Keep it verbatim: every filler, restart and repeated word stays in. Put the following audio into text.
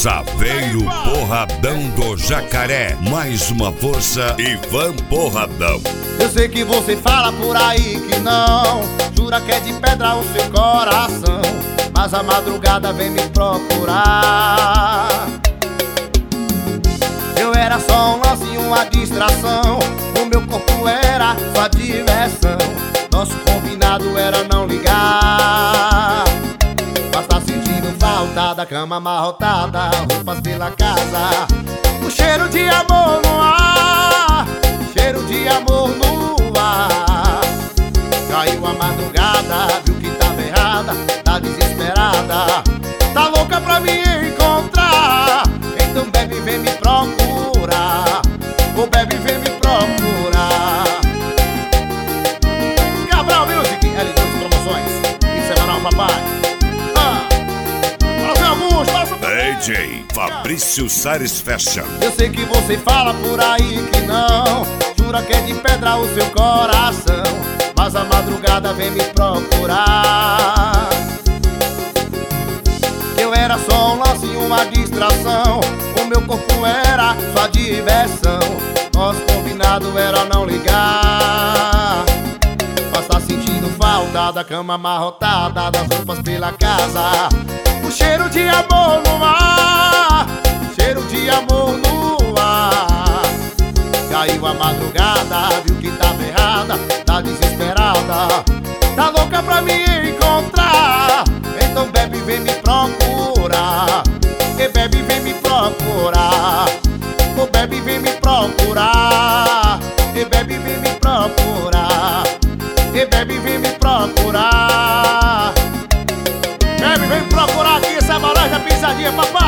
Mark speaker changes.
Speaker 1: Saveiro Porradão do Jacaré. Mais uma força, Ivan Porradão.
Speaker 2: Eu sei que você fala por aí que não, jura que é de pedra o seu coração, mas a madrugada vem me procurar. Eu era só um lance e uma distração, o meu corpo era sua diversão, nosso combinado era não ligar. Mas tá sentindo falta da cama amarrotada, roupas pela casa, o cheiro de amor no ar, cheiro de amor no ar. Caiu a madrugada, viu que tava errada, tá desesperada, tá louca pra me encontrar. Então bebe, vem me procurar, ô bebe, vem me procurar. Cabral Music, L dois Promoções, em semanal, papai. Ah, para ver alguns, para ver...
Speaker 1: D J Fabrício Sares Fashion.
Speaker 2: Eu sei que você fala por aí que não, jura que é de pedra o seu coração, mas a madrugada vem me procurar. Eu era só um lance e uma distração, o meu corpo era sua diversão, nosso combinado era não ligar. Mas tá sentindo falta da cama amarrotada, das roupas pela casa, o cheiro de amor no ar, cheiro de amor no ar. Caiu a madrugada, viu que tava errada, tá desesperada, tá louca pra me encontrar. Então bebe, vem me procurar, e bebe, vem me procurar, ô bebe, vem me procurar, e bebe, vem me procurar, e bebe, vem me procurar. Bebe, vem me procurar aqui, essa é a Malanja Pisadinha, papai.